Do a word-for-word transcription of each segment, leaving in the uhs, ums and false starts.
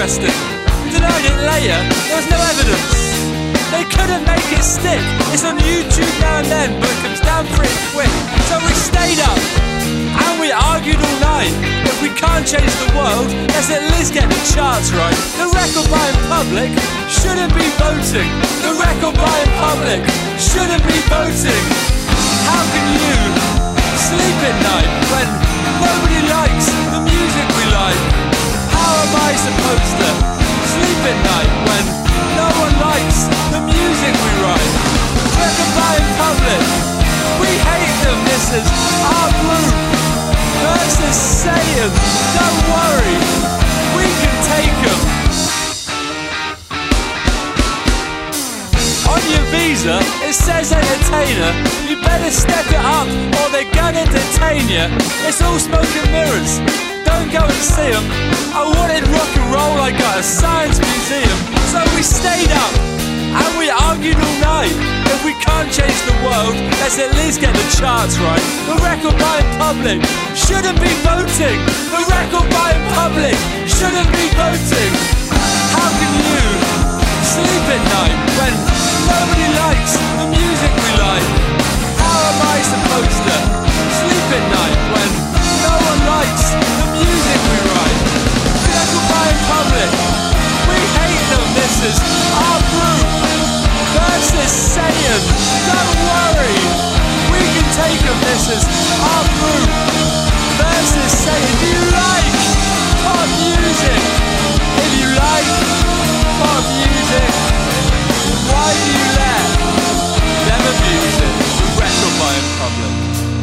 interesting. Denied it later, there was no evidence. They couldn't make it stick. It's on YouTube now and then, but it comes down pretty quick. So we stayed up and we argued all night. If we can't change the world, let's at least get the charts right. The record buying public shouldn't be voting. The record buying public shouldn't be voting. How can you sleep at night when nobody likes the music we like? How am I supposed to sleep at night when no one likes the music we write? Record buying public, we hate them. This is our group versus Satan. Don't worry, we can take them. On your visa, it says entertainer. You better step it up or they're gonna detain you. It's all smoke and mirrors, don't go and see them. I wanted rock and roll, I got a science museum. So we stayed up and we argued all night. If we can't change the world, let's at least get the charts right. The record buying public shouldn't be voting. The record buying public shouldn't be voting. How can you sleep at night when nobody likes the music we like? How am I supposed to sleep at night when no one likes the music we write? Record buying public, we hate them. This is our group versus Satan. Don't worry, we can take them. This is our group versus Satan. Do you like pop music? If you like pop music, why do you let them abuse it? The record buying public.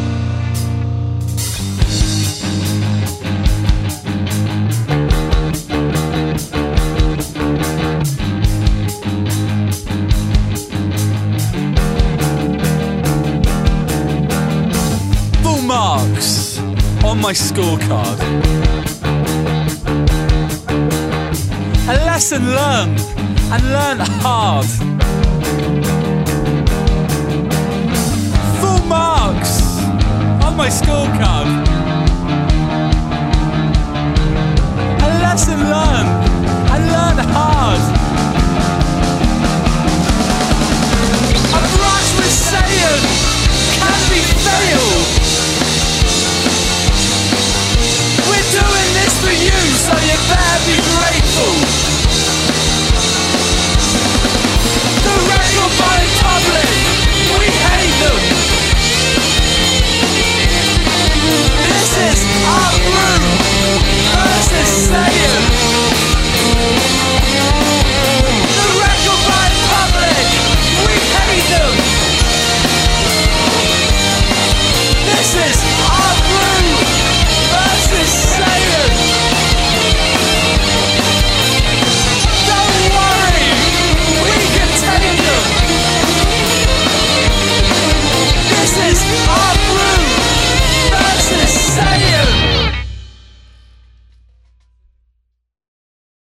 Full marks on my scorecard. A lesson learned, and learned hard. Full marks on my scorecard. A lesson learned, and learned hard.